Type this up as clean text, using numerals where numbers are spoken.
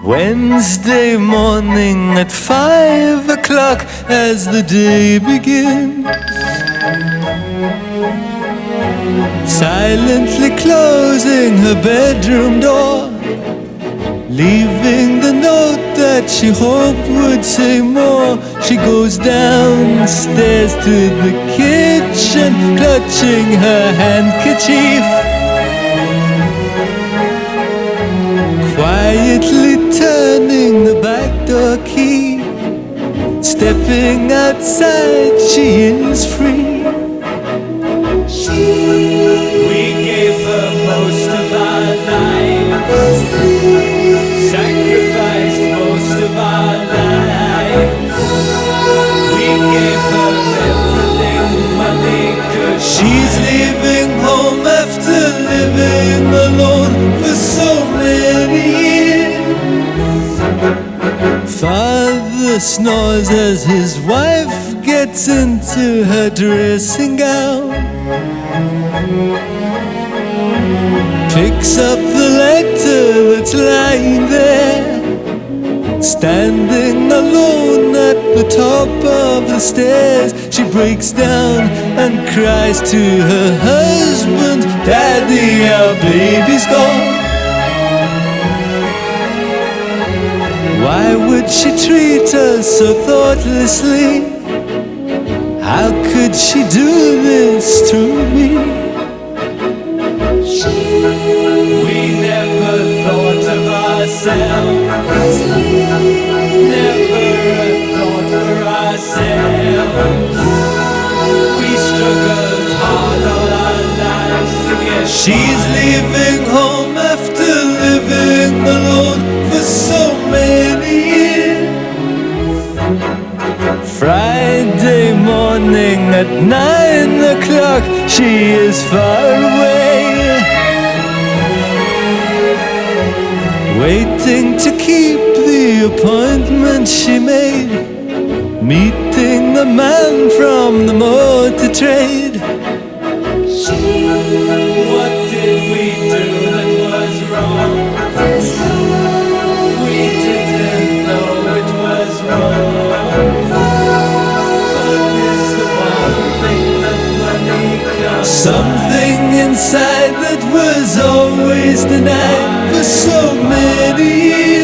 Wednesday morning at 5 o'clock as the day begins, silently closing her bedroom door, leaving the note that she hoped would say more. She goes downstairs to the kitchen, clutching her handkerchief, quietly turning the back door key. Stepping outside, she is free. We gave her most of our lives, sacrificed most of our lives. We gave her everything money could. She's leaving home after living alone for so many years. Father snores as his wife gets into her dressing gown, picks up the letter that's lying there, standing alone at the top of the stairs. She breaks down and cries to her husband, "Daddy, our baby's gone." Why would she treat us so thoughtlessly? How could she do this to me? We never thought of ourselves, never a thought for ourselves. We struggled hard all our lives together. She's leaving home after living alone for so many years. Friday morning at 9 o'clock, she is far away, waiting to keep the appointment she made, meeting the man from the motor trade. What did we do that was wrong? We didn't know it was wrong. Fun is the one thing that money comes. Something inside that was always denied for so many years.